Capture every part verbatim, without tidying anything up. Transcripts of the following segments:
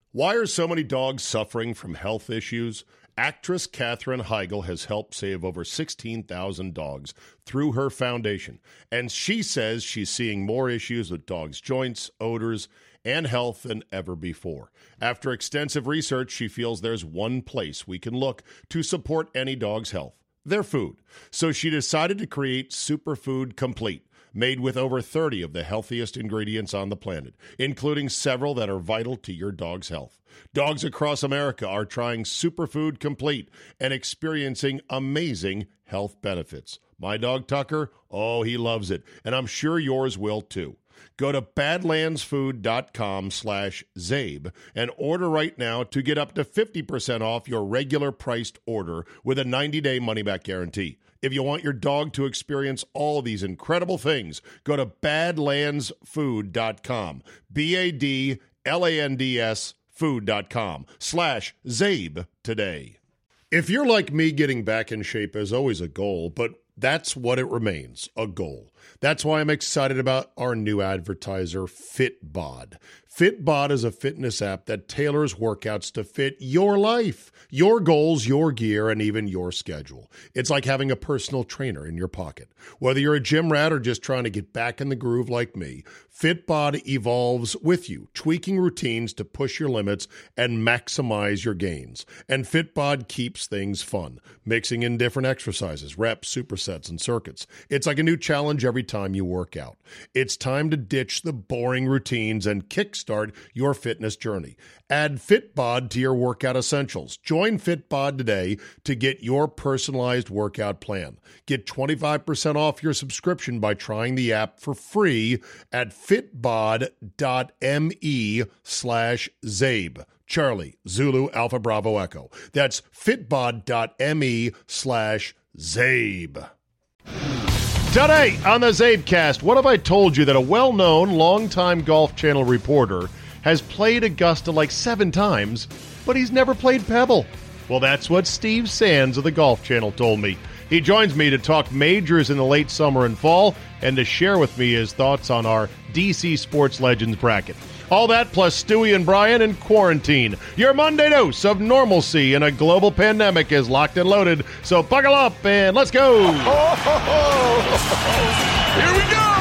Why are so many dogs suffering from health issues? Actress Katherine Heigl has helped save over sixteen thousand dogs through her foundation, and she says she's seeing more issues with dogs' joints, odors, and health than ever before. After extensive research, she feels there's one place we can look to support any dog's health: their food. So she decided to create Superfood Complete, made with over thirty of the healthiest ingredients on the planet, including several that are vital to your dog's health. Dogs across America are trying Superfood Complete and experiencing amazing health benefits. My dog Tucker, oh, he loves it, and I'm sure yours will too. Go to badlandsfood.com slash Zabe and order right now to get up to fifty percent off your regular priced order with a ninety-day money-back guarantee. If you want your dog to experience all these incredible things, go to badlandsfood dot com, B A D L A N D S food.com slash Zabe today. If you're like me, getting back in shape is always a goal, but that's what it remains, a goal. That's why I'm excited about our new advertiser, Fitbod. Fitbod is a fitness app that tailors workouts to fit your life, your goals, your gear, and even your schedule. It's like having a personal trainer in your pocket. Whether you're a gym rat or just trying to get back in the groove like me, Fitbod evolves with you, tweaking routines to push your limits and maximize your gains. And Fitbod keeps things fun, mixing in different exercises, reps, supersets, and circuits. It's like a new challenge every time you work out. It's time to ditch the boring routines and kickstart your fitness journey. Add Fitbod to your workout essentials. Join Fitbod today to get your personalized workout plan. Get twenty-five percent off your subscription by trying the app for free at fitbod.me slash Zabe. Charlie, Zulu, Alpha, Bravo, Echo. That's fitbod.me slash Zabe. Today on the Zabecast, what have I told you that a well-known, long-time Golf Channel reporter has played Augusta like seven times, but he's never played Pebble? Well, that's what Steve Sands of the Golf Channel told me. He joins me to talk majors in the late summer and fall and to share with me his thoughts on our D C Sports Legends bracket. All that plus Stewie and Brian in quarantine. Your Monday dose of normalcy in a global pandemic is locked and loaded, so buckle up and let's go! Here we go!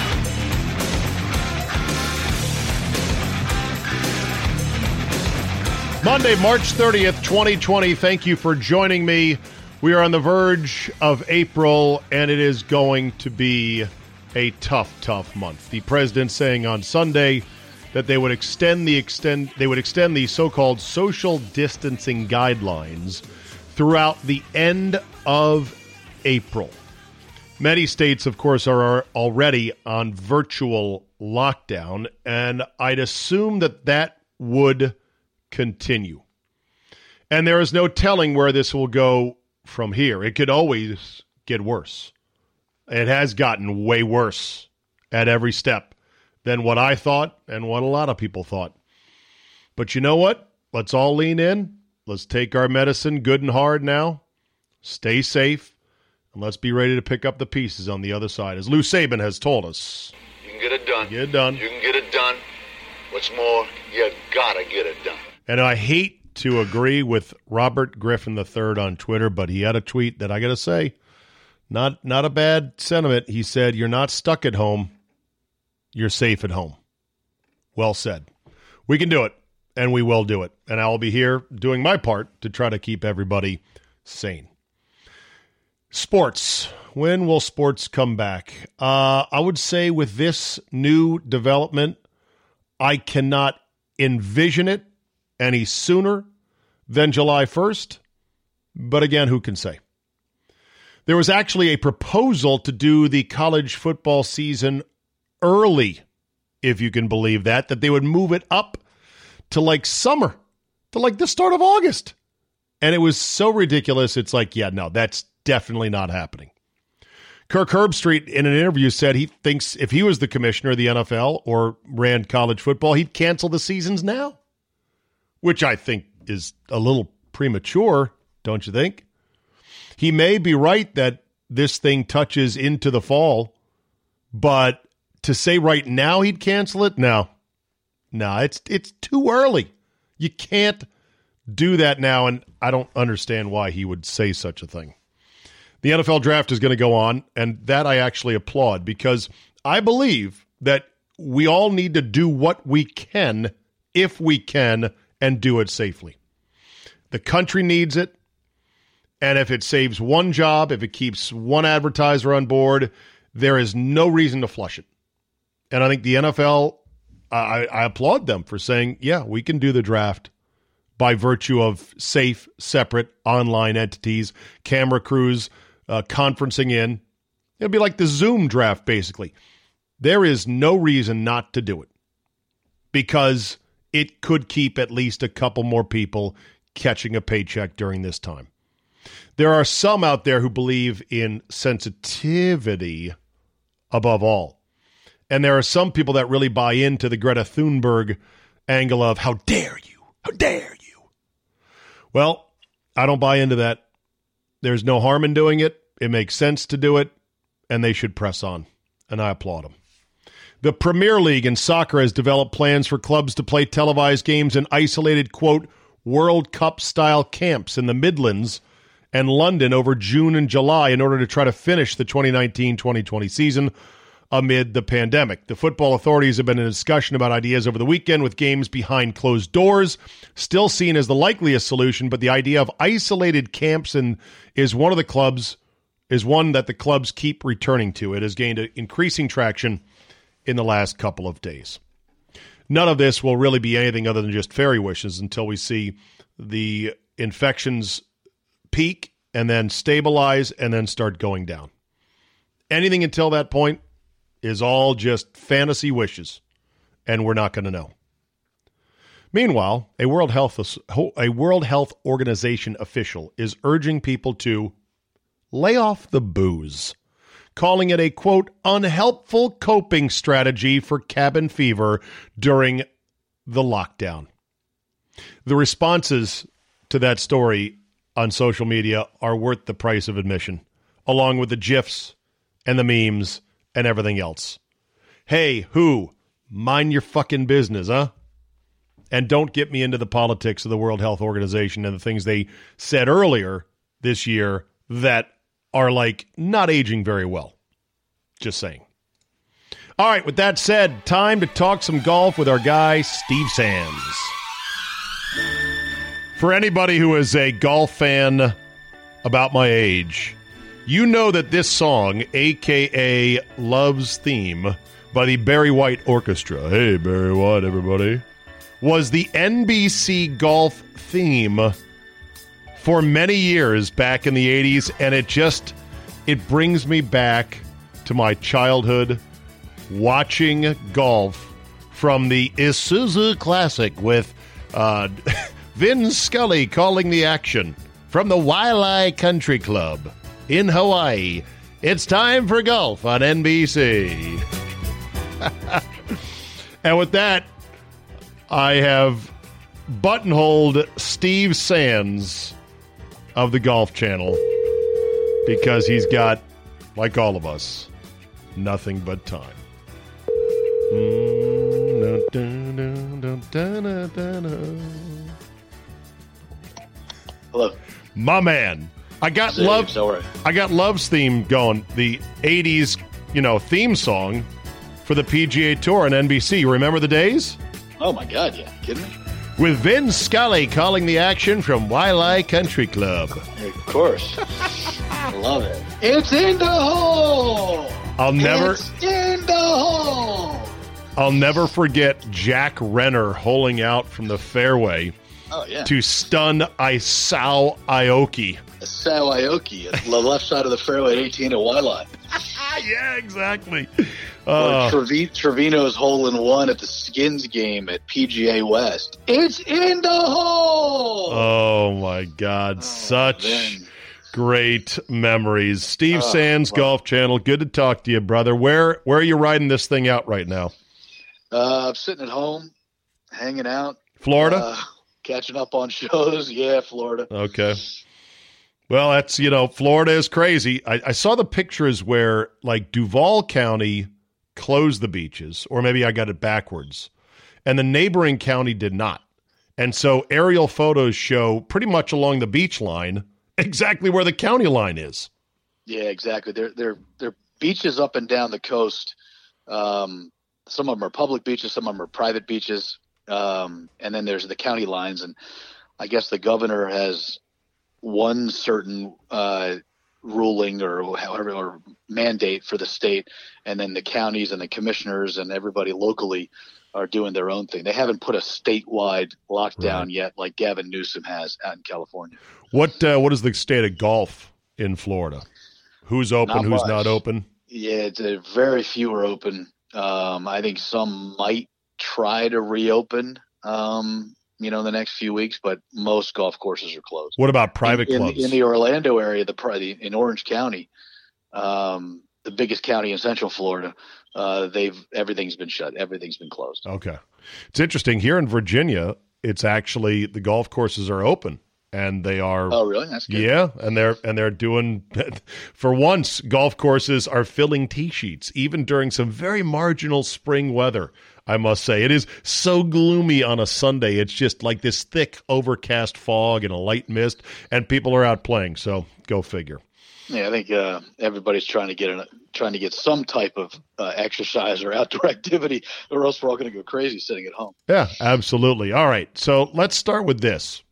Monday, March thirtieth, twenty twenty. Thank you for joining me. We are on the verge of April, and it is going to be a tough, tough month. The president saying on Sunday that they would extend the extend they would extend the so-called social distancing guidelines throughout the end of April. Many states, of course, are already on virtual lockdown, and I'd assume that that would continue. And there is no telling where this will go from here. It could always get worse. It has gotten way worse at every step than what I thought and what a lot of people thought. But you know what? Let's all lean in. Let's take our medicine good and hard now. Stay safe. And let's be ready to pick up the pieces on the other side. As Lou Saban has told us. You can get it done. Get it done. You can get it done. What's more, you gotta get it done. And I hate to agree with Robert Griffin the third on Twitter, but he had a tweet that I got to say, not not a bad sentiment. He said, "You're not stuck at home. You're safe at home." Well said. We can do it, and we will do it. And I will be here doing my part to try to keep everybody sane. Sports. When will sports come back? Uh, I would say with this new development, I cannot envision it any sooner than July first. But again, who can say? There was actually a proposal to do the college football season early, if you can believe that, that they would move it up to like summer, to like the start of August. And it was so ridiculous. It's like, yeah, no, that's definitely not happening. Kirk Herbstreit in an interview said he thinks if he was the commissioner of the N F L or ran college football, he'd cancel the seasons now, which I think is a little premature, don't you think? He may be right that this thing touches into the fall, but to say right now he'd cancel it, no. No, it's it's too early. You can't do that now, and I don't understand why he would say such a thing. The N F L draft is going to go on, and that I actually applaud because I believe that we all need to do what we can, if we can, and do it safely. The country needs it, and if it saves one job, if it keeps one advertiser on board, there is no reason to flush it. And I think the N F L, I, I applaud them for saying, yeah, we can do the draft by virtue of safe, separate online entities, camera crews, uh, conferencing in. It'll be like the Zoom draft, basically. There is no reason not to do it because it could keep at least a couple more people catching a paycheck during this time. There are some out there who believe in sensitivity above all. And there are some people that really buy into the Greta Thunberg angle of, how dare you? How dare you? Well, I don't buy into that. There's no harm in doing it. It makes sense to do it, and they should press on. And I applaud them. The Premier League in soccer has developed plans for clubs to play televised games in isolated, quote, World Cup-style camps in the Midlands and London over June and July in order to try to finish the twenty nineteen twenty twenty season amid the pandemic. The football authorities have been in discussion about ideas over the weekend with games behind closed doors, still seen as the likeliest solution, but the idea of isolated camps in, is one of the clubs is one that the clubs keep returning to. It has gained increasing traction in the last couple of days. None of this will really be anything other than just fairy wishes until we see the infections peak and then stabilize and then start going down. Anything until that point is all just fantasy wishes, and we're not going to know. Meanwhile, a World Health a World Health Organization official is urging people to lay off the booze, calling it a, quote, unhelpful coping strategy for cabin fever during the lockdown. The responses to that story on social media are worth the price of admission, along with the GIFs and the memes and everything else. Hey, who? Mind your fucking business, huh? And don't get me into the politics of the World Health Organization and the things they said earlier this year that are, like, not aging very well. Just saying. All right, with that said, time to talk some golf with our guy, Steve Sands. For anybody who is a golf fan about my age, you know that this song, a k a. Love's Theme, by the Barry White Orchestra, hey, Barry White, everybody, was the N B C golf theme for many years back in the eighties, and it just, it brings me back to my childhood watching golf from the Isuzu Classic with uh, Vin Scully calling the action from the Waialae Country Club in Hawaii. It's time for golf on N B C. And with that, I have buttonholed Steve Sands of the Golf Channel because he's got, like all of us, nothing but time. Hello. My man. I got Dave, love. sorry. I got Love's Theme going. The eighties, you know, theme song for the P G A Tour on N B C. Remember the days? Oh my God! Yeah, kidding me? With Vin Scully calling the action from Waialae Country Club. Of course. I love it. It's in the hole. I'll never. It's in the hole. I'll never forget Jack Renner holing out from the fairway. Oh yeah. To stun Isao Aoki. Isao Aoki at the left side of the fairway at eighteen at Waialae. Yeah, exactly. Or Uh, Trevi- Trevino's hole in one at the Skins game at P G A West. It's in the hole. oh my God, such Vin. great memories. Steve Oh, Sands, wow. Golf Channel. Good to talk to you, brother. Where where are you riding this thing out right now? Uh, I'm sitting at home, hanging out. Florida? Uh, catching up on shows. Yeah, Florida. Okay. Well, that's, you know, Florida is crazy. I, I saw the pictures where, like, Duval County closed the beaches, or maybe I got it backwards, and the neighboring county did not. And so aerial photos show pretty much along the beach line exactly where the county line is. Yeah, exactly. There, there, there are beaches up and down the coast. Um, some of them are public beaches, some of them are private beaches. Um, and then there's the county lines. And I guess the governor has one certain uh, ruling or however or mandate for the state, and then the counties and the commissioners and everybody locally are doing their own thing. They haven't put a statewide lockdown Right. yet, like Gavin Newsom has out in California. What uh, what is the state of golf in Florida? Who's open? Not who's much. not open? Yeah, it's a very few are open. Um, I think some might try to reopen, um, you know, in the next few weeks, but most golf courses are closed. What about private in, clubs? In, in the Orlando area, the pri- in Orange County, um, the biggest county in Central Florida, uh, they've everything's been shut. Everything's been closed. Okay, it's interesting here in Virginia. It's actually the golf courses are open. And they are, Oh, really? That's good. yeah, and they're and they're doing. For once, golf courses are filling tee sheets, even during some very marginal spring weather. I must say, it is so gloomy on a Sunday. It's just like this thick, overcast fog and a light mist, and people are out playing. So go figure. Yeah, I think uh, everybody's trying to get an, trying to get some type of uh, exercise or outdoor activity, or else we're all going to go crazy sitting at home. Yeah, absolutely. All right, so let's start with this.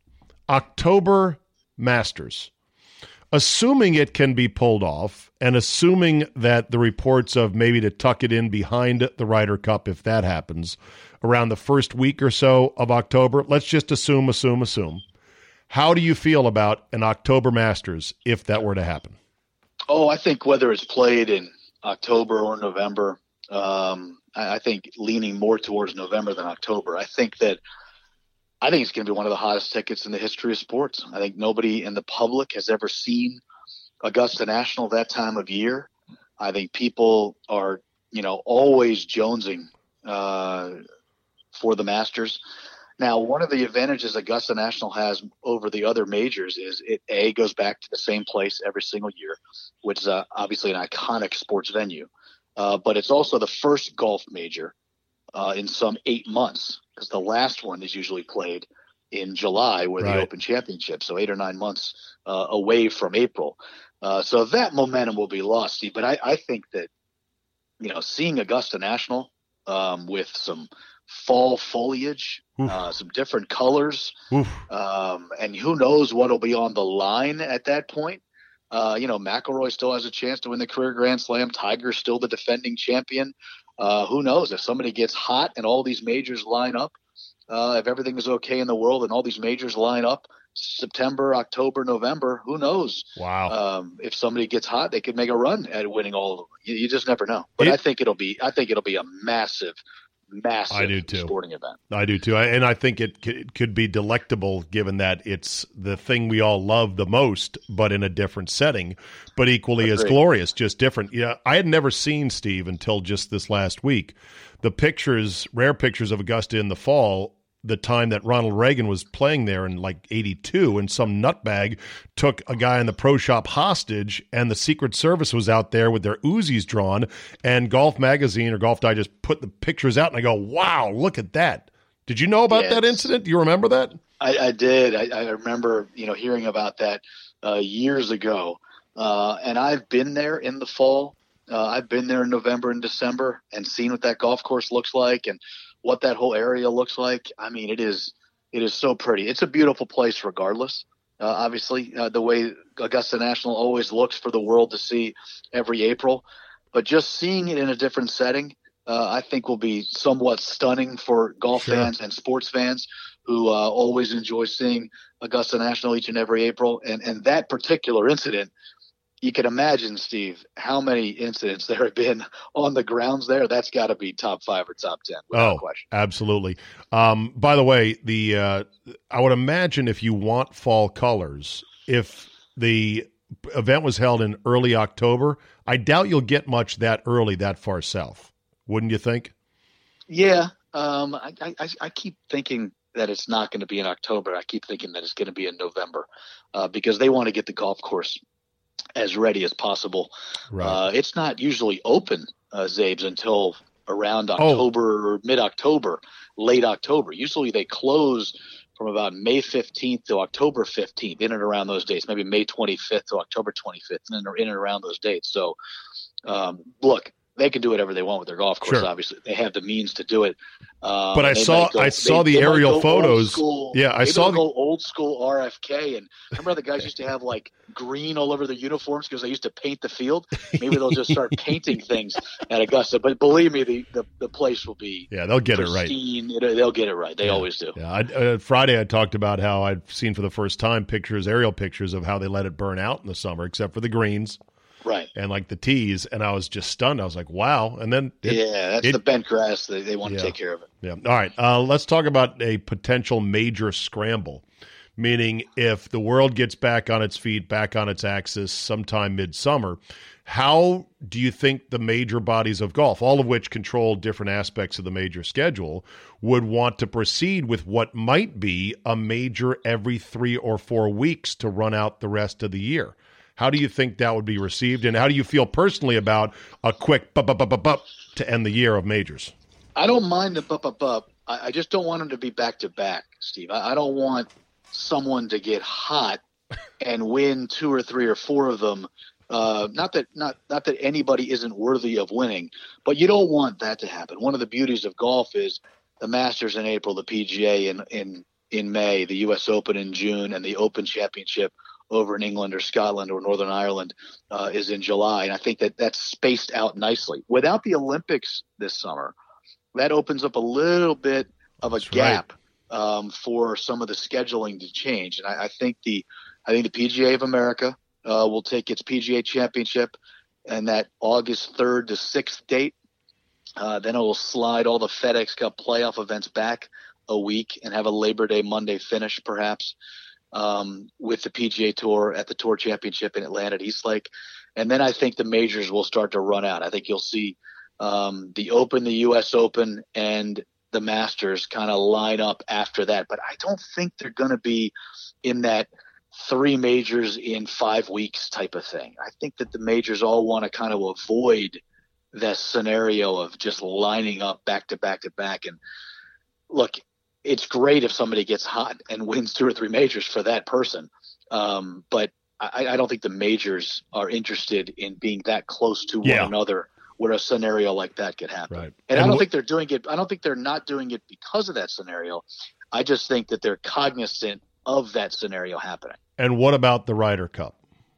October Masters. Assuming it can be pulled off, and assuming that the reports of maybe to tuck it in behind the Ryder Cup, if that happens, around the first week or so of October, let's just assume, assume, assume. How do you feel about an October Masters if that were to happen? Oh, I think whether it's played in October or November, um, I, I think leaning more towards November than October. I think that I think it's going to be one of the hottest tickets in the history of sports. I think nobody in the public has ever seen Augusta National that time of year. I think people are, you know, always jonesing uh, for the Masters. Now, one of the advantages Augusta National has over the other majors is it, A, goes back to the same place every single year, which is uh, obviously an iconic sports venue. Uh, but it's also the first golf major uh, in some eight months. Because the last one is usually played in July with Right. the Open Championship, so eight or nine months uh, away from April. Uh, so that momentum will be lost, Steve. But I, I think that, you know, seeing Augusta National um, with some fall foliage, uh, some different colors, Oof. um, and who knows what will be on the line at that point. Uh, you know, McIlroy still has a chance to win the career Grand Slam. Tiger's still the defending champion. Uh, who knows if somebody gets hot and all these majors line up, uh, if everything is okay in the world and all these majors line up September, October, November, who knows? Wow. Um, if somebody gets hot, they could make a run at winning all of them. You, you just never know. But It- I think it'll be, I think it'll be a massive, massive I do too. sporting event. I do too. I, and I think it, c- it could be delectable given that it's the thing we all love the most, but in a different setting, but equally as Agreed. glorious, just different. Yeah, I had never seen, Steve, until just this last week, the pictures, rare pictures of Augusta in the fall, the time that Ronald Reagan was playing there in like eighty-two, and some nutbag took a guy in the pro shop hostage, and the Secret Service was out there with their Uzis drawn, and Golf Magazine or Golf Digest put the pictures out, and I go, wow, look at that. Did you know about Yeah, that it's- incident? Do you remember that? I, I did. I, I remember, you know, hearing about that uh, years ago. Uh, and I've been there in the fall. Uh, I've been there in November and December and seen what that golf course looks like and what that whole area looks like. I mean, it is it is so pretty. It's a beautiful place regardless. Uh, obviously, uh, the way Augusta National always looks for the world to see every April. But just seeing it in a different setting, uh, I think will be somewhat stunning for golf Sure. fans and sports fans who uh, always enjoy seeing Augusta National each and every April. And, and that particular incident, you can imagine, Steve, how many incidents there have been on the grounds there. That's got to be top five or top ten, without Oh, question. absolutely. Um, by the way, the uh, I would imagine if you want fall colors, if the event was held in early October, I doubt you'll get much that early that far south. Wouldn't you think? Yeah, um, I, I, I keep thinking that it's not going to be in October. I keep thinking that it's going to be in November uh, because they want to get the golf course as ready as possible. Right. Uh, it's not usually open, uh, Zabes, until around Oh. October or mid-October, late October. Usually they close from about May fifteenth to October fifteenth, in and around those dates, maybe May twenty-fifth to October twenty-fifth, in and, in and around those dates. So, um, look, they can do whatever they want with their golf course. Sure. Obviously, they have the means to do it. Um, but I saw, go, I saw they, the they aerial photos. School, yeah, I saw they'll the go old school R F K. And remember, the guys used to have like green all over their uniforms because they used to paint the field. Maybe they'll just start painting things at Augusta. But believe me, the the, the place will be yeah, they'll get pristine. it right. They'll get it right. They yeah. always do. Yeah, I, uh, Friday I talked about how I'd seen for the first time pictures, aerial pictures of how they let it burn out in the summer, except for the greens. Right. And like the tees, and I was just stunned. I was like, wow. And then it, yeah, that's it, the bent grass. They, they want yeah. to take care of it. Yeah. All right. Uh, let's talk about a potential major scramble, meaning if the world gets back on its feet, back on its axis sometime midsummer, how do you think the major bodies of golf, all of which control different aspects of the major schedule, would want to proceed with what might be a major every three or four weeks to run out the rest of the year? How do you think that would be received, and how do you feel personally about a quick bup, bup, bup, bup, bup to end the year of majors? I don't mind the bup, bup, bup. I, I just don't want them to be back-to-back, Steve. I, I don't want someone to get hot and win two or three or four of them. Uh, not that not not that anybody isn't worthy of winning, but you don't want that to happen. One of the beauties of golf is the Masters in April, the P G A in, in, in May, the U S Open in June, and the Open Championship over in England or Scotland or Northern Ireland uh, is in July. And I think that that's spaced out nicely. Without the Olympics this summer, that opens up a little bit of a that's gap right. um, for some of the scheduling to change. And I, I think the I think the P G A of America uh, will take its P G A Championship and that August third to sixth date. Uh, then it will slide all the FedEx Cup playoff events back a week and have a Labor Day Monday finish perhaps. Um, with the P G A Tour at the Tour Championship in Atlanta at Eastlake. And then I think the majors will start to run out. I think you'll see um, the Open, the U S Open, and the Masters kind of line up after that. But I don't think they're going to be in that three majors in five weeks type of thing. I think that the majors all want to kind of avoid that scenario of just lining up back to back to back. And look, it's great if somebody gets hot and wins two or three majors for that person. Um, but I, I don't think the majors are interested in being that close to yeah. one another where a scenario like that could happen. Right. And, and I don't wh- think they're doing it. I don't think they're not doing it because of that scenario. I just think that they're cognizant of that scenario happening. And what about the Ryder Cup?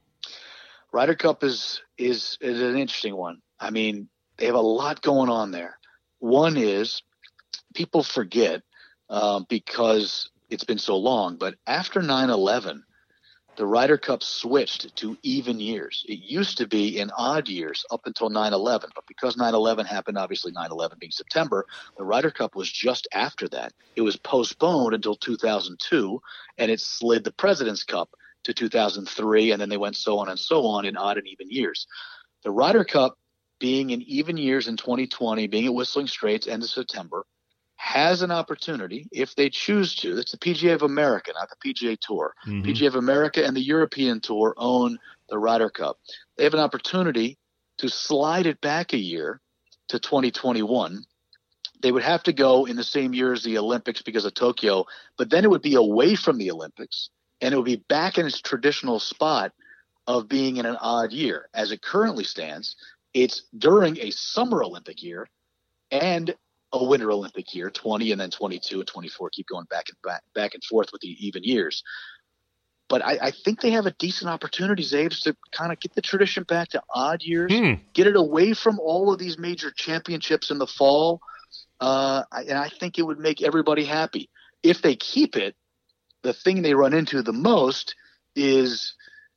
Ryder Cup is, is, is an interesting one. I mean, they have a lot going on there. One is people forget, Uh, because it's been so long. But after nine eleven, the Ryder Cup switched to even years. It used to be in odd years up until nine eleven. But because nine eleven happened, obviously nine eleven being September, the Ryder Cup was just after that. It was postponed until two thousand two, and it slid the President's Cup to two thousand three, and then they went so on and so on in odd and even years. The Ryder Cup being in even years in twenty twenty, being at Whistling Straits end of September, has an opportunity, if they choose to, that's the P G A of America, not the P G A Tour. Mm-hmm. P G A of America and the European Tour own the Ryder Cup. They have an opportunity to slide it back a year to twenty twenty-one. They would have to go in the same year as the Olympics because of Tokyo, but then it would be away from the Olympics, and it would be back in its traditional spot of being in an odd year. As it currently stands, it's during a summer Olympic year and a winter Olympic year, twenty and then twenty-two and twenty-four, keep going back and back, back and forth with the even years. But I, I think they have a decent opportunity, Zaves, to kind of get the tradition back to odd years, hmm. get it away from all of these major championships in the fall. Uh, I, and I think it would make everybody happy. If they keep it, the thing they run into the most is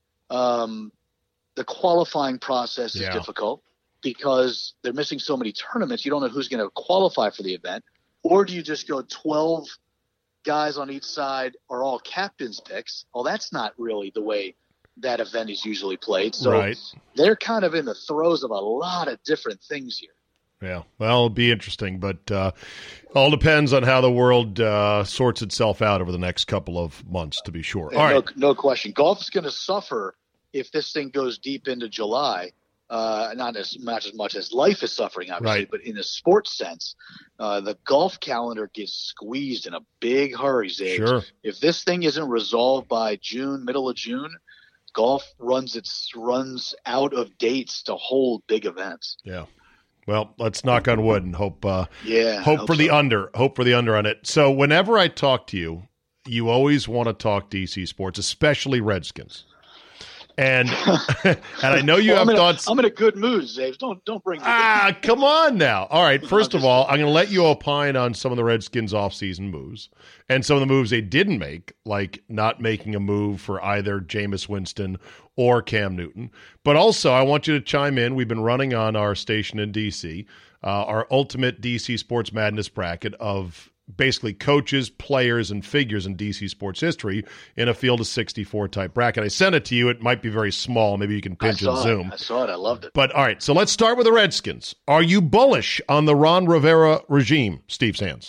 um, the qualifying process is yeah. difficult. Because they're missing so many tournaments, you don't know who's going to qualify for the event. Or do you just go twelve guys on each side are all captain's picks? Well, that's not really the way that event is usually played. So right. they're kind of in the throes of a lot of different things here. Yeah, well, it'll be interesting, but uh, all depends on how the world uh, sorts itself out over the next couple of months, to be sure. All no, right. no question. Golf is going to suffer if this thing goes deep into July. uh, not as much as much as life is suffering, obviously, Right. but in a sports sense, uh, the golf calendar gets squeezed in a big hurry, Zabe. Sure. If this thing isn't resolved by June, middle of June, golf runs its runs out of dates to hold big events. Yeah. Well, let's knock on wood and hope. Uh, Yeah, hope, hope for the so. under. Hope for the under on it. So whenever I talk to you, you always want to talk D C sports, especially Redskins. And and I know you Well, have I'm in a- thoughts. I'm in a good mood, Zabe. Don't don't bring me down. Ah, come on now. All right. First I'm of just all, I'm going to let you opine on some of the Redskins offseason moves and some of the moves they didn't make, like not making a move for either Jameis Winston or Cam Newton. But also, I want you to chime in. We've been running on our station in D C, uh, our ultimate D C Sports Madness bracket of basically coaches, players, and figures in D C sports history in a field of sixty-four type bracket. I sent it to you. It might be very small. Maybe you can I pinch saw and it. zoom. I saw it. I loved it. But all right, so let's start with the Redskins. Are you bullish on the Ron Rivera regime, Steve Sands?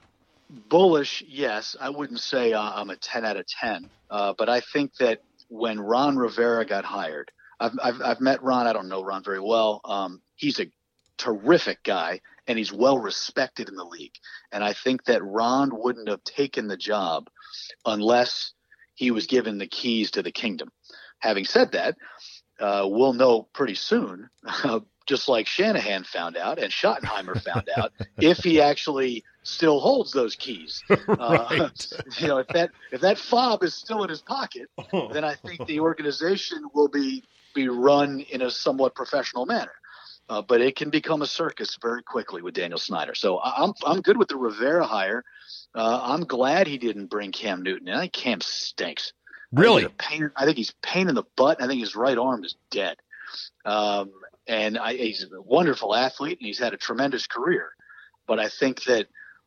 Bullish, yes. I wouldn't say uh, I'm a ten out of ten, uh, but I think that when Ron Rivera got hired, I've, I've, I've met Ron. I don't know Ron very well. Um, he's a terrific guy, and he's well respected in the league. And I think that Ron wouldn't have taken the job unless he was given the keys to the kingdom. Having said that, uh, we'll know pretty soon, uh, just like Shanahan found out and Schottenheimer found out, if he actually still holds those keys. Uh, Right. you know, if that if that fob is still in his pocket, then I think the organization will be be run in a somewhat professional manner. Uh, but it can become a circus very quickly with Daniel Snyder. So I- I'm I'm good with the Rivera hire. Uh, I'm glad he didn't bring Cam Newton. I think Cam stinks. Really? I think, he's a pain, I think he's pain in the butt. I think his right arm is dead. Um, and I, he's a wonderful athlete, and he's had a tremendous career. But I think that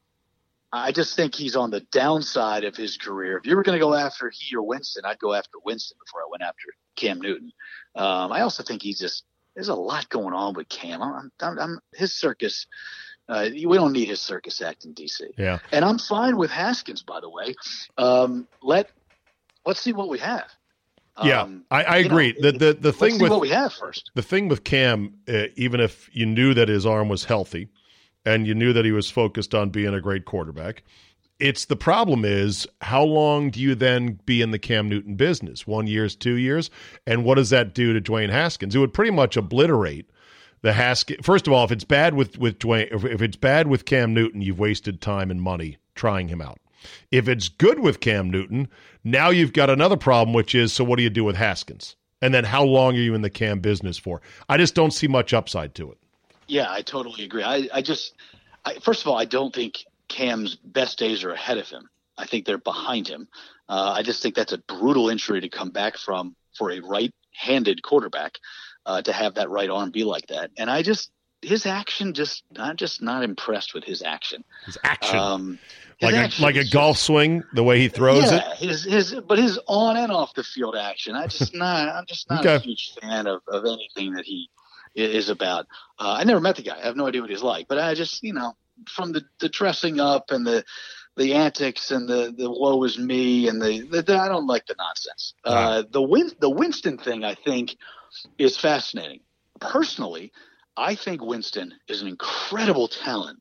I just think he's on the downside of his career. If you were going to go after he or Winston, I'd go after Winston before I went after Cam Newton. Um, I also think he's just there's a lot going on with Cam. I'm, I'm, I'm his circus. Uh, we don't need his circus act in D C. Yeah. And I'm fine with Haskins, by the way. Um, let let's see what we have. Yeah, Um, I, I you know, agree. the the the let's thing see with what we have first. the thing with Cam, uh, even if you knew that his arm was healthy, and you knew that he was focused on being a great quarterback, it's the problem is how long do you then be in the Cam Newton business? One years, two years, and what does that do to Dwayne Haskins? It would pretty much obliterate the Haskins. First of all, if it's bad with with Dwayne, if, if it's bad with Cam Newton, you've wasted time and money trying him out. If it's good with Cam Newton, now you've got another problem, which is, so what do you do with Haskins? And then how long are you in the Cam business for? I just don't see much upside to it. Yeah, I totally agree. I, I just, I, first of all, I don't think Cam's best days are ahead of him. I think they're behind him. Uh, I just think that's a brutal injury to come back from for a right-handed quarterback, uh, to have that right arm be like that. And I just, his action, just, I'm just not impressed with his action. His action. Um, his like action a like a is golf just- swing, the way he throws it. yeah, his his but his on and off the field action. I just not I'm just not a Okay. huge fan of, of anything that he i- is about. Uh, I never met the guy. I have no idea what he's like. But I just you know from the, the dressing up and the the antics and the, the woe is me and the, the, the I don't like the nonsense. Uh, the Win, the Winston thing I think is fascinating. Personally, I think Winston is an incredible talent,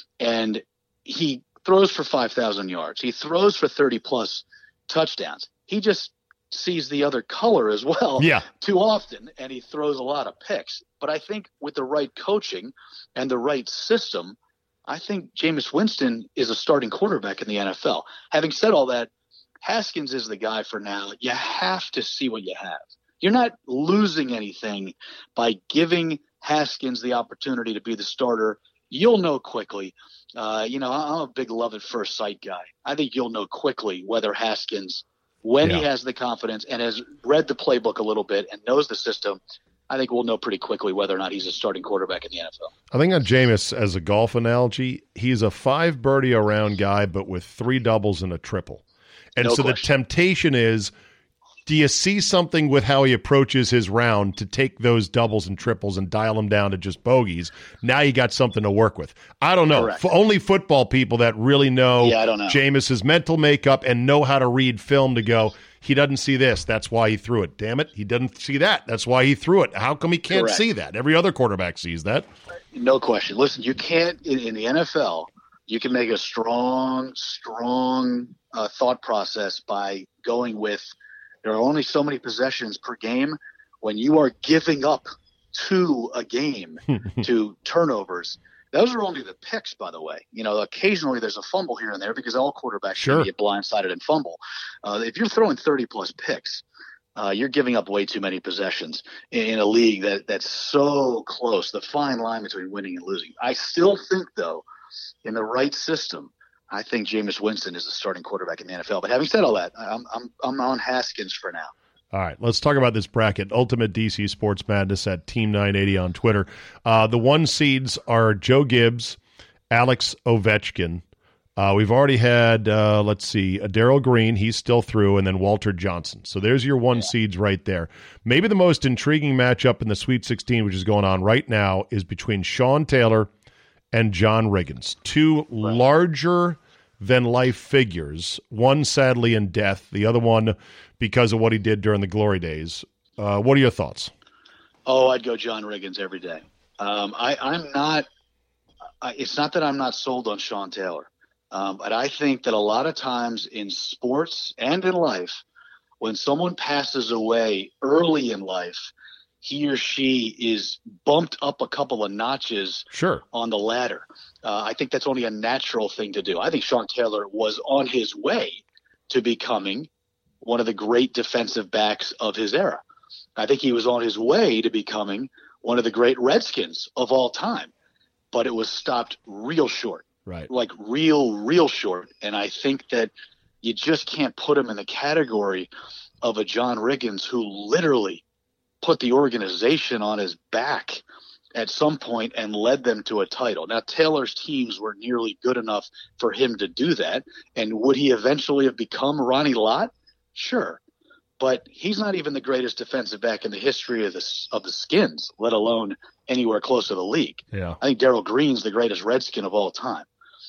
and he throws for five thousand yards. He throws for thirty plus touchdowns. He just sees the other color as well Yeah. too often, and he throws a lot of picks. But I think with the right coaching and the right system, I think Jameis Winston is a starting quarterback in the N F L. Having said all that, Haskins is the guy for now. You have to see what you have. You're not losing anything by giving Haskins the opportunity to be the starter. You'll know quickly. Uh, you know, I'm a big love at first sight guy. I think you'll know quickly whether Haskins, when he Yeah. has the confidence and has read the playbook a little bit and knows the system, I think we'll know pretty quickly whether or not he's a starting quarterback in the N F L. I think on Jameis, as a golf analogy, he's a five birdie around guy, but with three doubles and a triple. And No so the question. temptation is, do you see something with how he approaches his round to take those doubles and triples and dial them down to just bogeys? Now you got something to work with. I don't know. Correct. F- only football people that really know Yeah, I don't know. Jameis's mental makeup and know how to read film to go, he doesn't see this. That's why he threw it. Damn it, he doesn't see that. That's why he threw it. How come he can't Correct. see that? Every other quarterback sees that. No question. Listen, you can't in, in the N F L. You can make a strong, strong uh, thought process by going with there are only so many possessions per game. When you are giving up two a game to turnovers, those are only the picks, by the way. You know, occasionally there's a fumble here and there because all quarterbacks sure. get blindsided and fumble. Uh, if you're throwing thirty-plus picks, uh, you're giving up way too many possessions in, in a league that that's so close, the fine line between winning and losing. I still think, though, in the right system, I think Jameis Winston is the starting quarterback in the N F L. But having said all that, I'm I'm I'm on Haskins for now. All right, let's talk about this bracket. Ultimate D C Sports Madness at Team nine eighty on Twitter. Uh, the one seeds are Joe Gibbs, Alex Ovechkin. Uh, we've already had, uh, let's see, uh, Darryl Green. He's still through, and then Walter Johnson. So there's your one yeah. seeds right there. Maybe the most intriguing matchup in the Sweet sixteen, which is going on right now, is between Sean Taylor and John Riggins, two right. larger-than-life figures, one sadly in death, the other one because of what he did during the glory days. Uh, what are your thoughts? Oh, I'd go John Riggins every day. Um, I, I'm not I, – it's not that I'm not sold on Sean Taylor, um, but I think that a lot of times in sports and in life, when someone passes away early in life, he or she is bumped up a couple of notches sure. on the ladder. Uh, I think that's only a natural thing to do. I think Sean Taylor was on his way to becoming one of the great defensive backs of his era. I think he was on his way to becoming one of the great Redskins of all time, but it was stopped real short, right? Like real, real short. And I think that you just can't put him in the category of a John Riggins who literally put the organization on his back at some point and led them to a title. Now, Taylor's teams were nearly good enough for him to do that. And would he eventually have become Ronnie Lott? Sure. But he's not even the greatest defensive back in the history of the, of the Skins, let alone anywhere close to the league. Yeah. I think Darryl Green's the greatest Redskin of all time.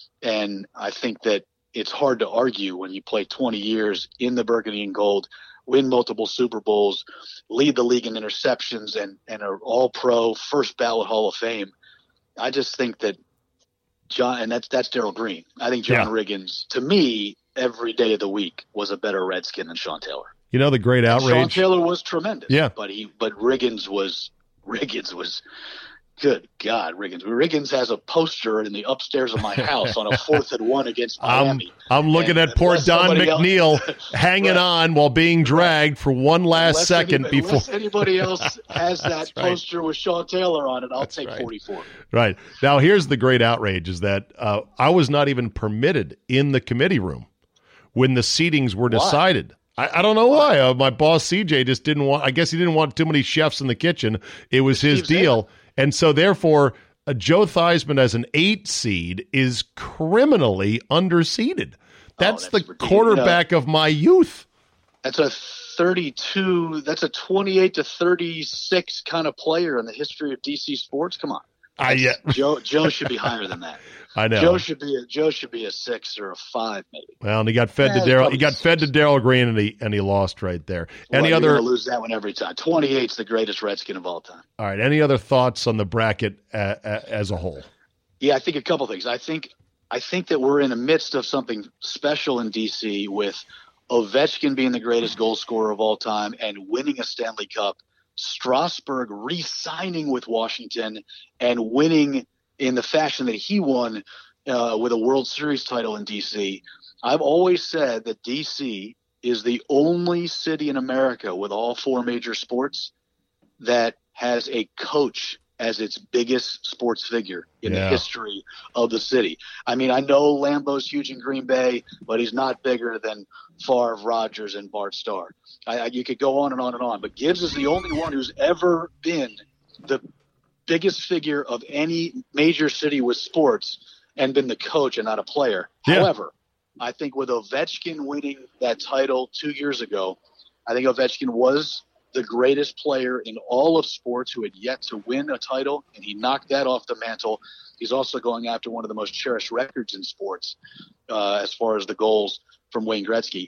And I think that it's hard to argue when you play twenty years in the burgundy and gold, win multiple Super Bowls, lead the league in interceptions, and, and are all-pro, first ballot Hall of Fame. I just think that John – and that's that's Darryl Green. I think John yeah. Riggins, to me, every day of the week was a better Redskin than Sean Taylor. You know the great outrage. Sean Taylor was tremendous. Yeah. But he but Riggins was Riggins was good God, Riggins. Riggins has a poster in the upstairs of my house on a fourth and one against Miami. I'm, I'm looking and at poor Don McNeil else, hanging right. on while being dragged for one last unless second anybody, before unless anybody else has that poster right. with Sean Taylor on it, I'll That's take right. forty-four. Right. Now here's the great outrage is that uh, I was not even permitted in the committee room when the seatings were decided. Why? I, I don't know why. Uh, my boss, C J, just didn't want – I guess he didn't want too many chefs in the kitchen. It was his deal. And so, therefore, uh, Joe Theismann as an eight seed is criminally underseeded. That's, oh, that's the ridiculous. quarterback of my youth. That's a thirty-two – that's a twenty-eight to thirty-six kind of player in the history of D C sports. Come on. I, yeah. Joe Joe should be higher than that. I know. Joe should be a Joe should be a six or a five, maybe. Well, and he got fed yeah, to Darryl. He got fed to Darryl Green, and he and he lost right there. Well, any other? Lose that one every time. twenty-eight's the greatest Redskin of all time. All right. Any other thoughts on the bracket uh, uh, as a whole? Yeah, I think a couple things. I think I think that we're in the midst of something special in D C with Ovechkin being the greatest goal scorer of all time and winning a Stanley Cup. Strasburg re-signing with Washington and winning in the fashion that he won uh, with a World Series title in D C. I've always said that D C is the only city in America with all four major sports that has a coach as its biggest sports figure in yeah. the history of the city. I mean, I know Lambeau's huge in Green Bay, but he's not bigger than Favre, Rodgers, and Bart Starr. I, I, you could go on and on and on, but Gibbs is the only one who's ever been the biggest figure of any major city with sports and been the coach and not a player. Yeah. However, I think with Ovechkin winning that title two years ago, I think Ovechkin was the greatest player in all of sports who had yet to win a title, and he knocked that off the mantle. He's also going after one of the most cherished records in sports uh, as far as the goals from Wayne Gretzky.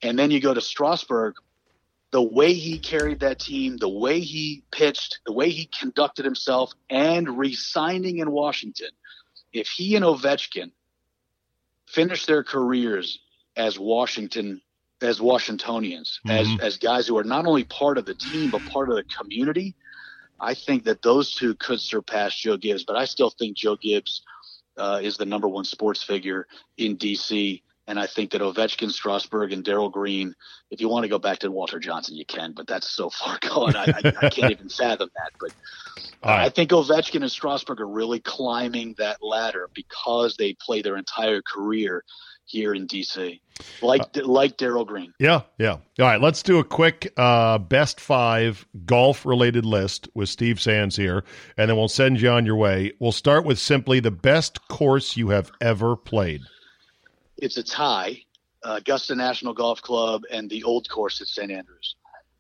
And then you go to Strasburg, the way he carried that team, the way he pitched, the way he conducted himself, and re-signing in Washington. If he and Ovechkin finish their careers as Washington, as Washingtonians, mm-hmm. as as guys who are not only part of the team but part of the community, I think that those two could surpass Joe Gibbs. But I still think Joe Gibbs uh, is the number one sports figure in D C. And I think that Ovechkin, Strasburg, and Darryl Green, if you want to go back to Walter Johnson, you can, but that's so far gone. I, I, I can't even fathom that. But uh, right. I think Ovechkin and Strasburg are really climbing that ladder because they play their entire career here in D C, like uh, like Darryl Green. Yeah, yeah. All right, let's do a quick uh, best five golf-related list with Steve Sands here, and then we'll send you on your way. We'll start with simply the best course you have ever played. It's a tie, uh, Augusta National Golf Club and the Old Course at Saint Andrews.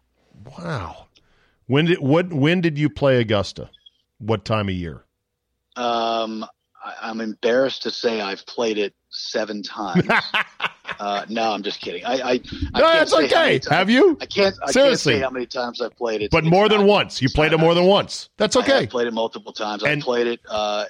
Wow. When did what? When did you play Augusta? What time of year? Um, I, I'm embarrassed to say I've played it seven times. uh, no, I'm just kidding. I, I, I no, that's okay. Have you? I can't. I Seriously. can't say how many times I've played it. But it's more than not, once. You played it more than once. That's okay. I've played it multiple times. And, I played it uh,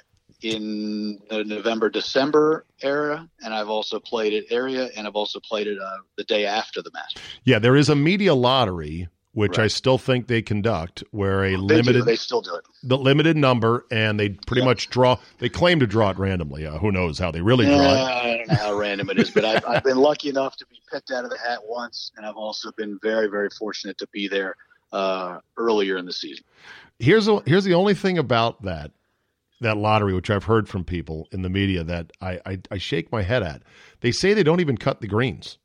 in the November, December era, and I've also played it area, and I've also played it uh, the day after the Masters. Yeah, there is a media lottery, which right. I still think they conduct, where a they limited do. They still do it. The limited number, and they pretty yeah. much draw. They claim to draw it randomly. Uh, who knows how they really yeah, draw it? I don't know how random it is, but I've, I've been lucky enough to be picked out of the hat once, and I've also been very, very fortunate to be there uh, earlier in the season. Here's a, here's the only thing about that. that lottery, which I've heard from people in the media that I, I, I shake my head at. They say they don't even cut the greens.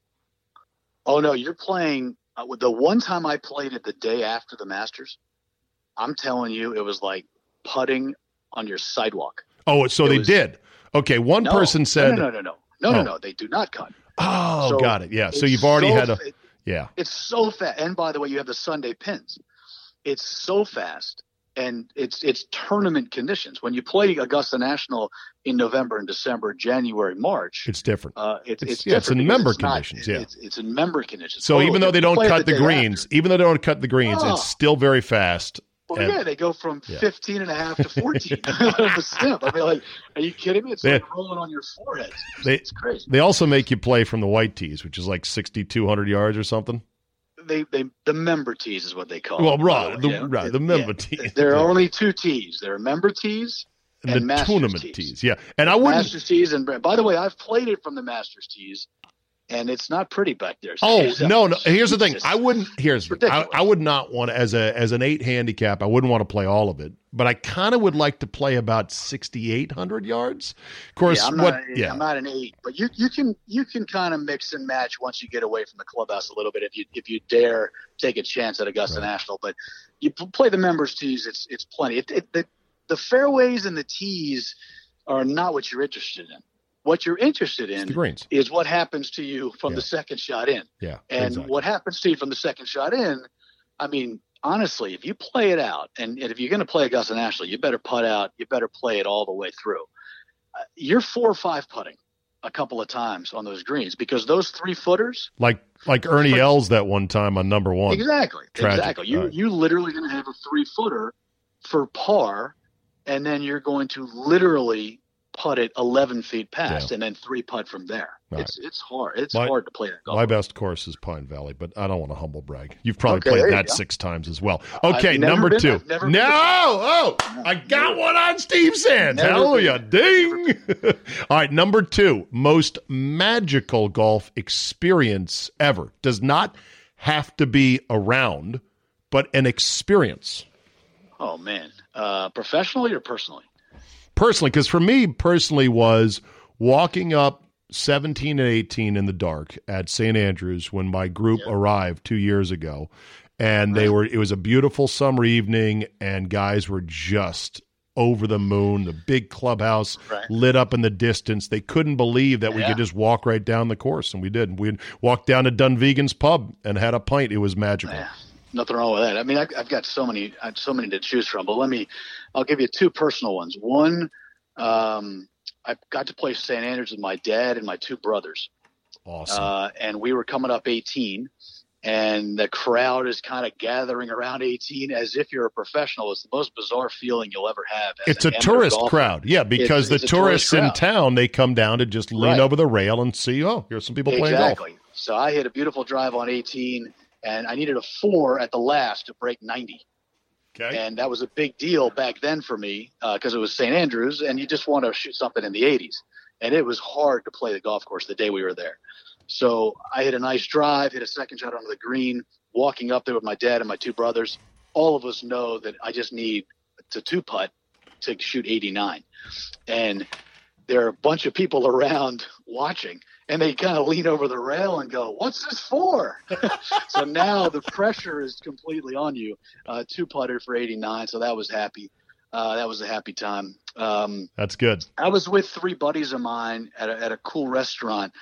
Oh, no, you're playing uh, – the one time I played it the day after the Masters, I'm telling you, it was like putting on your sidewalk. Oh, so it they was, did. Okay, one no, person said – No, no, no, no, no, no, oh. no, no, they do not cut. Oh, so got it, yeah. So you've already so, had a it, – yeah. It's so fast. And by the way, you have the Sunday pins. It's so fast. And it's it's tournament conditions. When you play Augusta National in November and December, January, March, it's different. Uh, it's, it's, it's yeah, different. It's in member it's conditions. Not, yeah, it's, it's in member conditions. So oh, even though they don't cut the, the greens, after. even though they don't cut the greens, oh. it's still very fast. Well, and, yeah, they go from yeah. fifteen and a half to fourteen. The snip. I mean, like, are you kidding me? It's they, like rolling on your forehead. It's, they, it's crazy. They also make you play from the white tees, which is like sixty-two hundred yards or something. They, they, the member tees is what they call well, it. Well, right, the, the, you know? right, the member yeah. tees. There are yeah. only two tees. There are member tees and, and the Masters tournament tees. tees. Yeah, and I wouldn't. Masters tees, and by the way, I've played it from the Masters tees, and it's not pretty back there. So oh no, no. Here's the thing. Just, I wouldn't. Here's I, I would not want as a as an eight handicap. I wouldn't want to play all of it, but I kind of would like to play about sixty-eight hundred yards. Of course, yeah, I'm what? Not, yeah, I'm not an eight, but you you can you can kind of mix and match once you get away from the clubhouse a little bit if you if you dare take a chance at Augusta right. National. But you play the members tees, it's it's plenty. It, it, the the fairways and the tees are not what you're interested in. What you're interested in is what happens to you from yeah. the second shot in. Yeah, and exactly. what happens to you from the second shot in, I mean, honestly, if you play it out, and, and if you're going to play Augusta National, you better putt out, you better play it all the way through. Uh, you're four or five putting a couple of times on those greens because those three footers. Like like Ernie Els that one time on number one. Exactly. Tragic. Exactly. You, right. you literally going to have a three footer for par, and then you're going to literally putt it eleven feet past, yeah. and then three putt from there. Right. It's it's hard. It's my, hard to play that golf. My best course is Pine Valley, but I don't want to humble brag. You've probably okay, played that go. six times as well. Okay, I've never number been, two. I've never no, oh, no, I got never. one on Steve Sands. Never Hallelujah, been. ding. All right, number two, most magical golf experience ever. Does not have to be a round, but an experience. Oh, man. Uh, professionally or personally? Personally, because for me personally was walking up seventeen and eighteen in the dark at Saint Andrews when my group yeah. arrived two years ago, and they were. It was a beautiful summer evening, and guys were just over the moon. The big clubhouse right. lit up in the distance. They couldn't believe that we yeah. could just walk right down the course, and we did. We walked down to Dunvegan's pub and had a pint. It was magical. Yeah. Nothing wrong with that. I mean, I, I've got so many, I have so many to choose from. But let me, I'll give you two personal ones. One, um, I got to play Saint Andrews with my dad and my two brothers, Awesome. Uh, and we were coming up eighteen, and the crowd is kind of gathering around eighteen as if you're a professional. It's the most bizarre feeling you'll ever have. As It's a amateur tourist golfer. crowd. Yeah, because It's- the it's a tourist tourists in crowd. town, they come down to just lean Right. over the rail and see, oh, here's some people playing golf. Exactly. So I hit a beautiful drive on eighteen, and I needed a four at the last to break ninety. Okay. And that was a big deal back then for me because it was Saint Andrews, and you just want to shoot something in the eighties. And it was hard to play the golf course the day we were there. So I hit a nice drive, hit a second shot onto the green, walking up there with my dad and my two brothers. All of us know that I just need to two-putt to shoot eighty-nine. And there are a bunch of people around watching, and they kind of lean over the rail and go, what's this for? So now the pressure is completely on you. Uh, two-putter for eighty-nine, so that was happy. Uh, that was a happy time. Um, That's good. I was with three buddies of mine at a, at a cool restaurant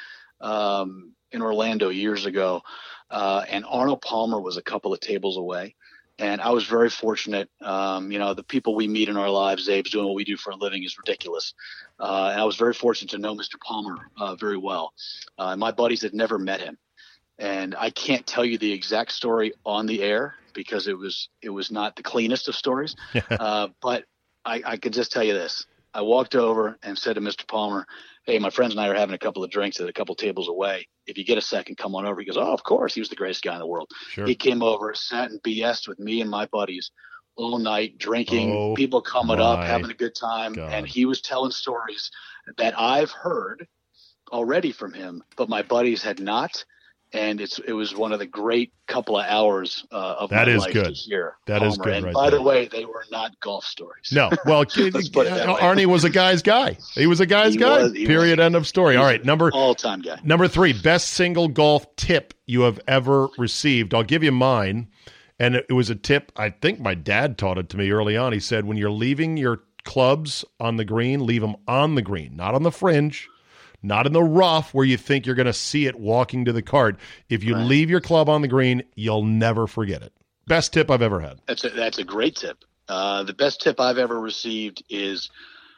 um, in Orlando years ago, uh, and Arnold Palmer was a couple of tables away. And I was very fortunate. Um, you know, the people we meet in our lives, Abe's doing what we do for a living is ridiculous. Uh, and I was very fortunate to know Mister Palmer uh, very well. Uh, my buddies had never met him. And I can't tell you the exact story on the air because it was it was not the cleanest of stories. uh, but I, I could just tell you this. I walked over and said to Mister Palmer, hey, my friends and I are having a couple of drinks at a couple tables away. If you get a second, come on over. He goes, oh, of course. He was the greatest guy in the world. Sure. He came over, sat and B S'd with me and my buddies all night, drinking, Oh, people coming up, my having a good time. God. And he was telling stories that I've heard already from him, but my buddies had not. And it's it was one of the great couple of hours uh, of That my is life good. to hear. That is Palmer. good And right by there. the way, they were not golf stories. No, well, Let's put it that way. Arnie was a guy's guy. He was a guy's He guy. was, he Period. was. End of story. All right, number All-time guy. number three, best single golf tip you have ever received. I'll give you mine, and it was a tip. I think my dad taught it to me early on. He said, when you're leaving your clubs on the green, leave them on the green, not on the fringe. Not in the rough where you think you're going to see it walking to the cart. If you Right. leave your club on the green, you'll never forget it. Best tip I've ever had. That's a, that's a great tip. Uh, the best tip I've ever received is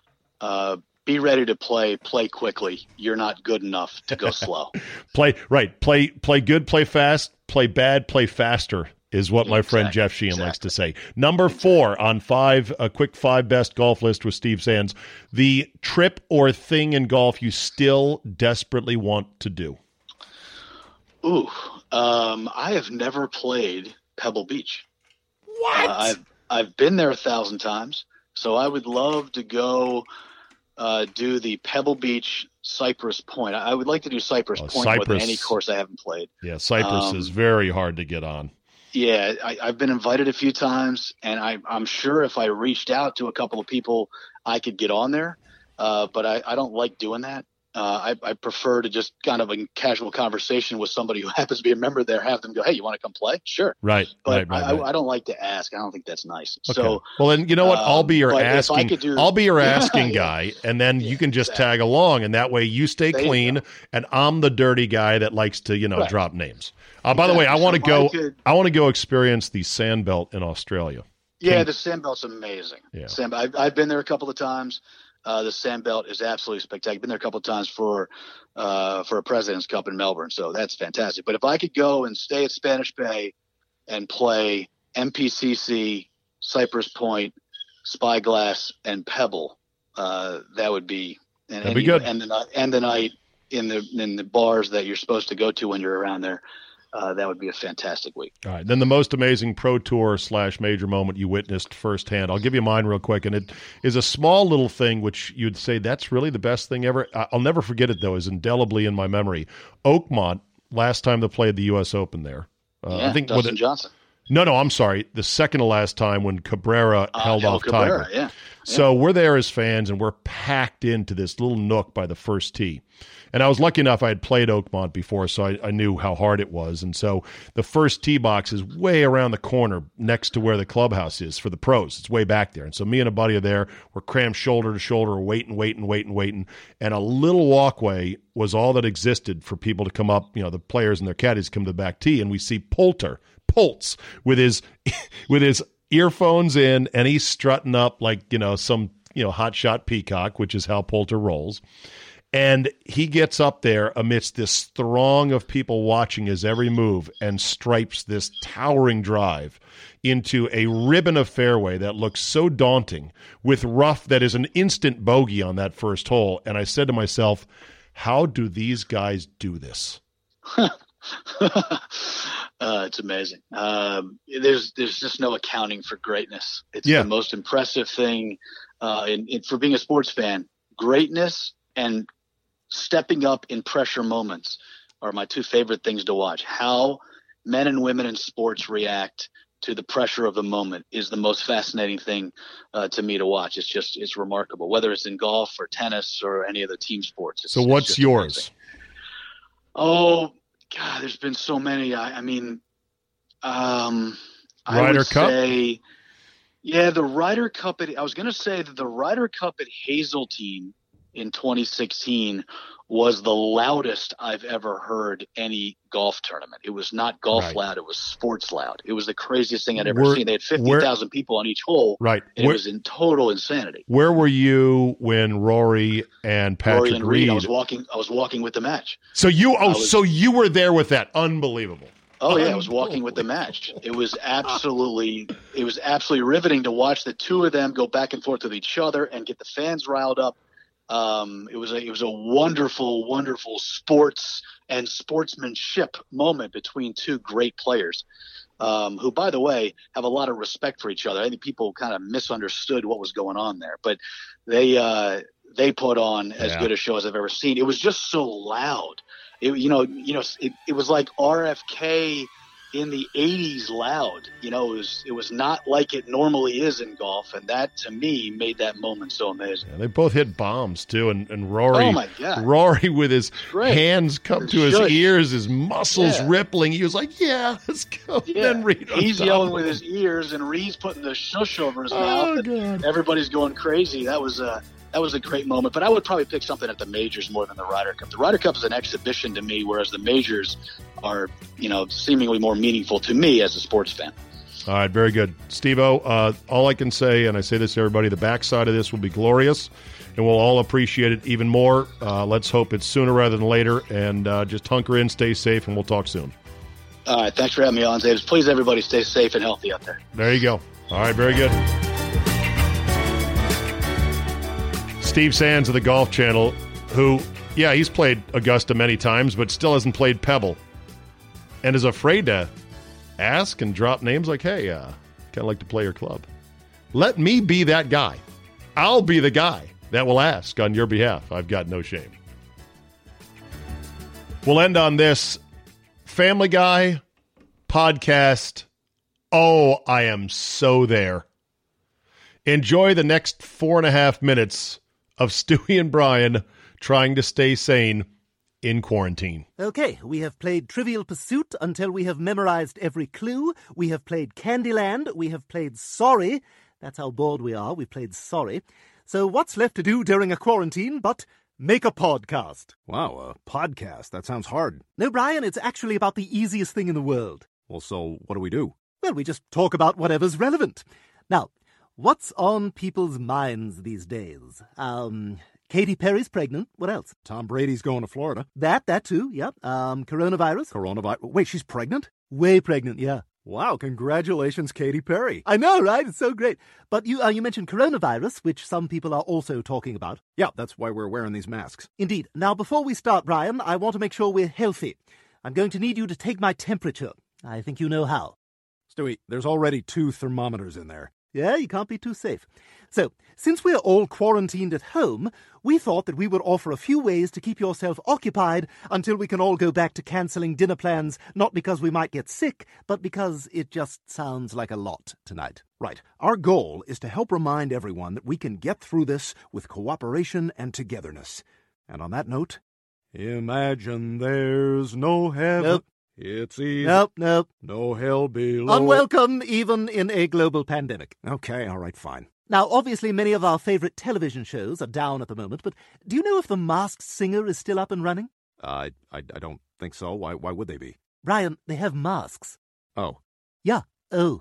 uh, be ready to play, play quickly. You're not good enough to go slow. Play right. Play play good. Play fast. Play bad. Play faster is what my friend Exactly, Jeff Sheehan likes exactly. to say. Number four on five, a quick five best golf list with Steve Sands. The trip or thing in golf you still desperately want to do. Ooh, um, I have never played Pebble Beach. What? Uh, I've I've been there a thousand times, so I would love to go uh, do the Pebble Beach Cypress Point. I I would like to do Cypress Oh, Point more than Cypress. any course I haven't played. yeah, Cypress um, is very hard to get on. Yeah, I, I've been invited a few times, and I, I'm sure if I reached out to a couple of people, I could get on there. Uh, but I, I don't like doing that. Uh, I, I prefer to just kind of a casual conversation with somebody who happens to be a member there, have them go, hey, you want to come play? Sure. Right, But right, right, I, right. I, I don't like to ask. I don't think that's nice. Okay. So well, then you know what? I'll be your um, but if I asking. could do- I'll be your asking Yeah. guy, and then you can just exactly. tag along, and that way you stay There you clean, go. and I'm the dirty guy that likes to, you know, Right. drop names. Uh, by the way, I Exactly. want to So I go. could- I want to go experience the Sandbelt in Australia. Yeah, King- the Sandbelt's amazing. Yeah. Sand, I've, I've been there a couple of times. Uh, the Sandbelt is absolutely spectacular. I've been there a couple of times for uh, for a President's Cup in Melbourne, so that's fantastic. But if I could go and stay at Spanish Bay and play M P C C, Cypress Point, Spyglass, and Pebble, uh, that would be and, That'd be and good. And the night and the night in the in the bars that you're supposed to go to when you're around there. Uh, that would be a fantastic week. All right. Then the most amazing pro tour slash major moment you witnessed firsthand. I'll give you mine real quick, and it is a small little thing which you'd say that's really the best thing ever. I- I'll never forget it though. Is indelibly in my memory. Oakmont, last time they played the U S Open there. Uh, yeah, I think Dustin with it, Johnson. No, no, I'm sorry. The second to last time when Cabrera Uh, held El off Cabrera, Tiger. yeah. So we're there as fans, and we're packed into this little nook by the first tee. And I was lucky enough I had played Oakmont before, so I, I knew how hard it was. And so the first tee box is way around the corner next to where the clubhouse is for the pros. It's way back there. And so me and a buddy are there. We're crammed shoulder to shoulder, waiting, waiting, waiting, waiting. And a little walkway was all that existed for people to come up, you know, the players and their caddies come to the back tee. And we see Poulter, Poltz, with his with his earphones in, and he's strutting up like, you know, some, you know, hotshot peacock, which is how Poulter rolls. And he gets up there amidst this throng of people watching his every move and stripes this towering drive into a ribbon of fairway that looks so daunting with rough that is an instant bogey on that first hole. And I said to myself, how do these guys do this? uh, it's amazing. Um, there's there's just no accounting for greatness. It's yeah. the most impressive thing uh, in, in, for being a sports fan. Greatness and stepping up in pressure moments are my two favorite things to watch. How men and women in sports react to the pressure of the moment is the most fascinating thing uh, to me to watch. It's just, it's remarkable, whether it's in golf or tennis or any other team sports. It's, so what's yours? Amazing. Oh God, there's been so many. I, I mean, um, I Ryder would Cup? say, yeah, the Ryder Cup. At, I was going to say that the Ryder Cup at Hazeltine in twenty sixteen was the loudest I've ever heard any golf tournament. It was not golf right. loud. It was sports loud. It was the craziest thing I'd ever where, seen. They had fifty thousand people on each hole. Right. And where, it was in total insanity. Where were you when Rory and Patrick Rory and Reed? Reed, I was walking, I was walking with the match. So you, oh, was, so you were there with that. Unbelievable. Oh yeah. I was walking with the match. It was absolutely, it was absolutely riveting to watch the two of them go back and forth with each other and get the fans riled up. Um, it was a, it was a wonderful, wonderful sports and sportsmanship moment between two great players, um, who, by the way, have a lot of respect for each other. I think people kind of misunderstood what was going on there, but they, uh, they put on as yeah. good a show as I've ever seen. It was just so loud. It, you know, you know, it, it was like R F K in the eighties loud. You know, it was it was not like it normally is in golf, and that to me made that moment so amazing. Yeah, they both hit bombs too, and, and Rory, oh my God. Rory with his Great. hands come His to his shush. ears, his muscles Yeah. rippling. He was like, "Yeah, let's go." Yeah. Then Reed on He's top yelling of with him. his ears, and Reed's putting the shush over his Oh, mouth. God. And everybody's going crazy. That was a that was a great moment. But I would probably pick something at the majors more than the Ryder Cup. The Ryder Cup is an exhibition to me, whereas the majors are, you know, seemingly more meaningful to me as a sports fan. All right, very good. Steve-O, uh, all I can say, and I say this to everybody, the backside of this will be glorious, and we'll all appreciate it even more. Uh, let's hope it's sooner rather than later, and uh, just hunker in, stay safe, and we'll talk soon. All right, thanks for having me on, Zaves. Please, everybody, stay safe and healthy out there. There you go. All right, very good. Steve Sands of the Golf Channel, who, yeah, he's played Augusta many times, but still hasn't played Pebble, and is afraid to ask and drop names like, hey, uh, kind of like to play your club. Let me be that guy. I'll be the guy that will ask on your behalf. I've got no shame. We'll end on this. Family Guy podcast. Oh, I am so there. Enjoy the next four and a half minutes of Stewie and Brian trying to stay sane in quarantine. Okay, we have played Trivial Pursuit until we have memorized every clue. We have played Candyland. We have played Sorry. That's how bored we are. We've played Sorry. So what's left to do during a quarantine but make a podcast? Wow, a podcast? That sounds hard. No, Brian, it's actually about the easiest thing in the world. Well, so what do we do? Well, we just talk about whatever's relevant. Now, what's on people's minds these days? Um... Katy Perry's pregnant. What else? Tom Brady's going to Florida. That, that too, yeah. Um, coronavirus. Coronavirus. Wait, she's pregnant? Way pregnant, yeah. Wow, congratulations, Katy Perry. I know, right? It's so great. But you uh, you mentioned coronavirus, which some people are also talking about. Yeah, that's why we're wearing these masks. Indeed. Now, before we start, Brian, I want to make sure we're healthy. I'm going to need you to take my temperature. I think you know how. Stewie, there's already two thermometers in there. Yeah, you can't be too safe. So, since we're all quarantined at home, we thought that we would offer a few ways to keep yourself occupied until we can all go back to cancelling dinner plans, not because we might get sick, but because it just sounds like a lot tonight. Right. Our goal is to help remind everyone that we can get through this with cooperation and togetherness. And on that note, imagine there's no heaven. Nope. It's easy. Nope, nope. No hell below. Unwelcome, even in a global pandemic. Okay, all right, fine. Now, obviously, many of our favorite television shows are down at the moment, but do you know if The Masked Singer is still up and running? Uh, I, I I don't think so. Why Why would they be? Brian, they have masks. Oh. Yeah, oh.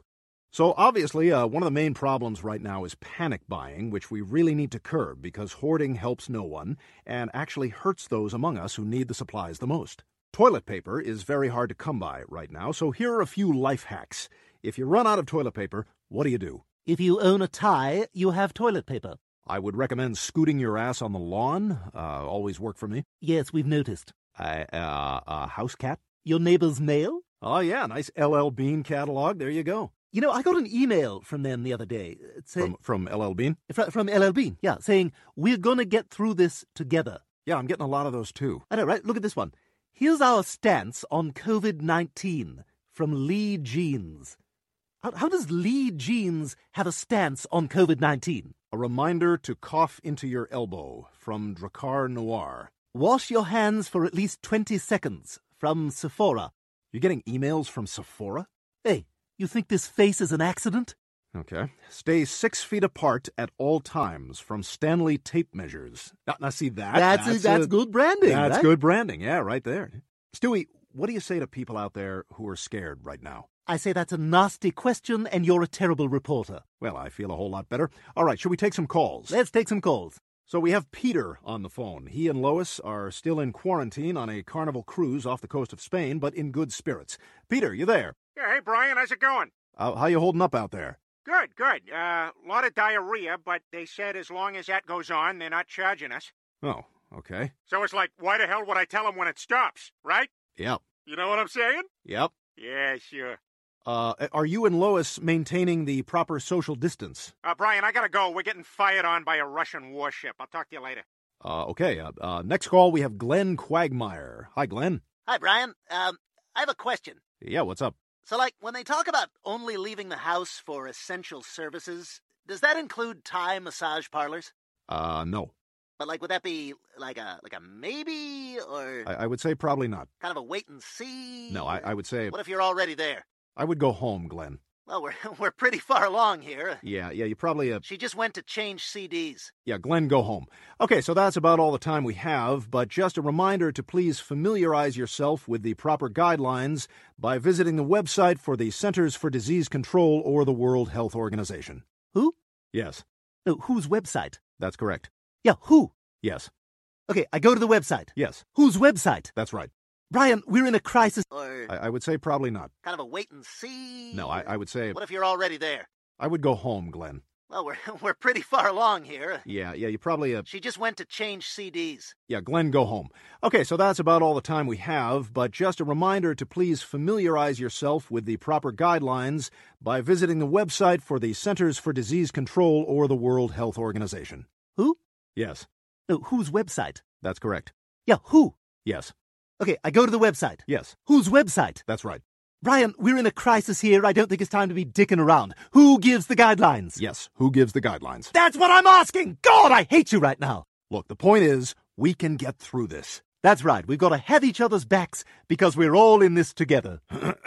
So obviously, uh, one of the main problems right now is panic buying, which we really need to curb because hoarding helps no one and actually hurts those among us who need the supplies the most. Toilet paper is very hard to come by right now, so here are a few life hacks. If you run out of toilet paper, what do you do? If you own a tie, you have toilet paper. I would recommend scooting your ass on the lawn. Uh, always worked for me. Yes, we've noticed. Uh, uh, a house cat? Your neighbor's mail? Oh, yeah, nice L L Bean catalog. There you go. You know, I got an email from them the other day. Say, From, from L L Bean? fr- from L L Bean, yeah, saying, we're going to get through this together. Yeah, I'm getting a lot of those, too. I know, right? Look at this one. Here's our stance on covid nineteen from Lee Jeans. How, how does Lee Jeans have a stance on covid nineteen? A reminder to cough into your elbow from Drakkar Noir. Wash your hands for at least twenty seconds from Sephora. You're getting emails from Sephora? Hey, you think this face is an accident? Okay. Stay six feet apart at all times from Stanley Tape Measures. Now, now see that? That's that's, that's a- good branding, That's right? good branding. Yeah, right there. Stewie, what do you say to people out there who are scared right now? I say that's a nasty question, and you're a terrible reporter. Well, I feel a whole lot better. All right, should we take some calls? Let's take some calls. So we have Peter on the phone. He and Lois are still in quarantine on a Carnival cruise off the coast of Spain, but in good spirits. Peter, you there? Yeah, hey, Brian, how's it going? Uh, how you holding up out there? Good, good. A uh, lot of diarrhea, but they said as long as that goes on, they're not charging us. Oh, okay. So it's like, why the hell would I tell them when it stops, right? Yep. You know what I'm saying? Yep. Yeah, sure. Uh, are you and Lois maintaining the proper social distance? Uh, Brian, I gotta go. We're getting fired on by a Russian warship. I'll talk to you later. Uh, okay. Uh, uh, next call, we have Glenn Quagmire. Hi, Glenn. Hi, Brian. Um, I have a question. Yeah, what's up? So, like, when they talk about only leaving the house for essential services, does that include Thai massage parlors? Uh, no. But, like, would that be like a like a maybe or I, I would say probably not. kind of a wait and see? No, I, I would say What if you're already there? I would go home, Glenn. Well, we're we're pretty far along here. Yeah, yeah, you probably, uh, She just went to change C Ds. yeah, Glenn, go home. Okay, so that's about all the time we have, but just a reminder to please familiarize yourself with the proper guidelines by visiting the website for the Centers for Disease Control or the World Health Organization. Who? Yes, No, whose website? that's correct. Yeah, who? Yes, Okay, I go to the website. yes, Whose website? that's right. Brian, we're in a crisis. Or I, I would say probably not. kind of a wait and see? No, I, I would say What if you're already there? I would go home, Glenn. Well, we're we're pretty far along here. Yeah, yeah, you probably, uh, She just went to change C Ds. yeah, Glenn, go home. Okay, so that's about all the time we have, but just a reminder to please familiarize yourself with the proper guidelines by visiting the website for the Centers for Disease Control or the World Health Organization. Who? Yes, No, whose website? that's correct. Yeah, who? Yes, Okay, I go to the website. yes, Whose website? that's right. Brian, we're in a crisis here. I don't think it's time to be dicking around. Who gives the guidelines? Yes, who gives the guidelines? That's what I'm asking! God, I hate you right now! Look, the point is, we can get through this. That's right, we've got to have each other's backs because we're all in this together.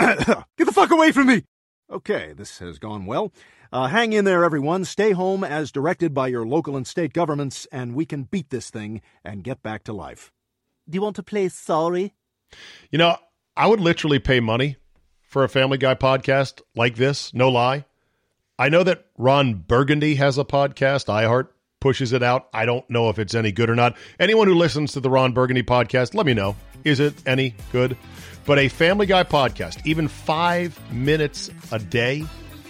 Get the fuck away from me! Okay, this has gone well. Uh, hang in there, everyone. Stay home as directed by your local and state governments, and we can beat this thing and get back to life. Do you want to play sorry? You know, I would literally pay money for a Family Guy podcast like this, no lie. I know that Ron Burgundy has a podcast. iHeart pushes it out. I don't know if it's any good or not. Anyone who listens to the Ron Burgundy podcast, let me know. Is it any good? But a Family Guy podcast, even five minutes a day,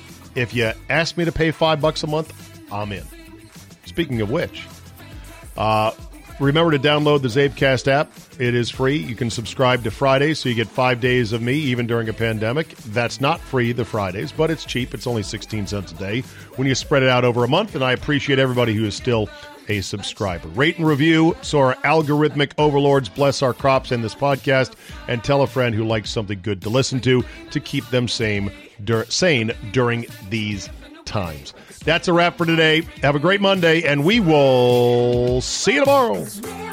if you ask me to pay five bucks a month, I'm in. Speaking of which, uh, remember to download the Zabecast app. It is free. You can subscribe to Fridays, so you get five days of me, even during a pandemic. That's not free, the Fridays, but it's cheap. It's only sixteen cents a day when you spread it out over a month, and I appreciate everybody who is still a subscriber. Rate and review so our algorithmic overlords bless our crops and this podcast, and tell a friend who likes something good to listen to to keep them sane, dur- sane during these times. That's a wrap for today. Have a great Monday, and we will see you tomorrow.